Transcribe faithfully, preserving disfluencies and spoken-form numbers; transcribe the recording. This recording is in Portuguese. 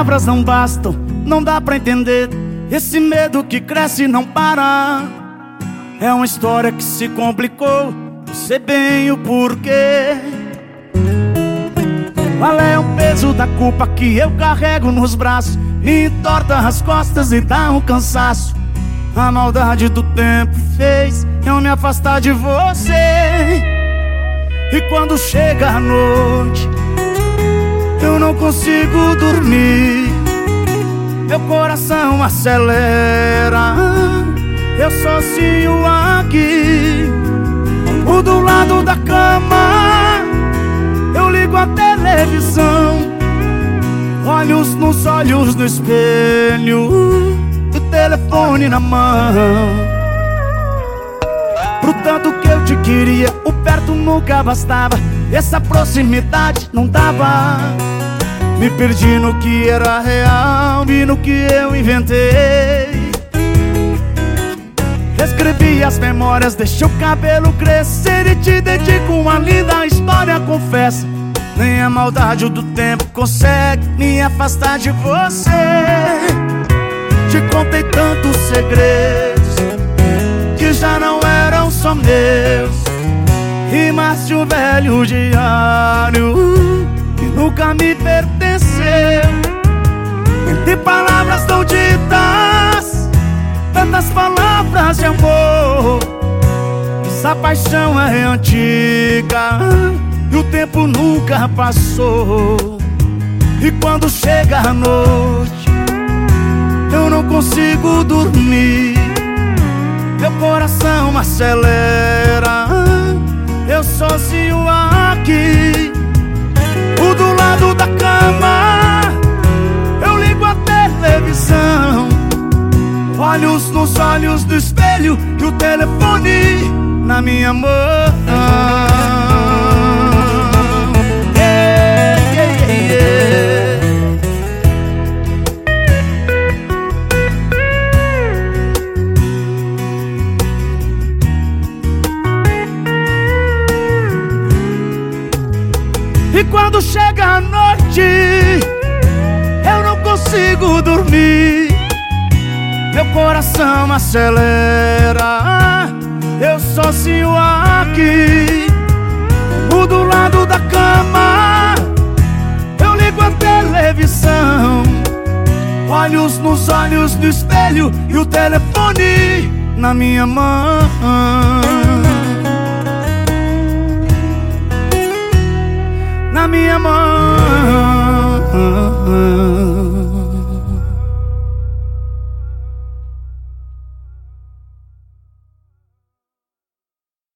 palavras não bastam, não dá pra entender. Esse medo que cresce e não para. É uma história que se complicou, não sei bem o porquê. Qual é o peso da culpa que eu carrego nos braços? Me entorta as costas e dá um cansaço. A maldade do tempo fez eu me afastar de você. E quando chega a noite, eu não consigo dormir. Meu coração acelera, eu sozinho aqui. Ou do lado da cama, eu ligo a televisão. Olhos nos olhos no espelho, o telefone na mão. Pro tanto que eu te queria, o perto nunca bastava. Essa proximidade não dava. Me perdi no que era real e no que eu inventei. Escrevi as memórias, deixei o cabelo crescer e te dedico uma linda história, confesso. Nem a maldade do tempo consegue me afastar de você. Te contei tantos segredos que já não eram só meus. Rimas de um velho diário que nunca me pertenceu. Entre palavras não ditas, tantas palavras de amor. Essa paixão é antiga e o tempo nunca passou. E quando chega a noite, eu não consigo dormir. Meu coração acelera, eu sozinho aqui. O do lado da cama, eu ligo a televisão. Olhos nos olhos do espelho e o telefone na minha mão. Yeah, yeah, yeah. E quando chega a noite, eu não consigo dormir. Meu coração acelera, eu sozinho aqui. O do lado da cama, eu ligo a televisão. Olhos nos olhos do espelho e o telefone na minha mão. Na minha mão.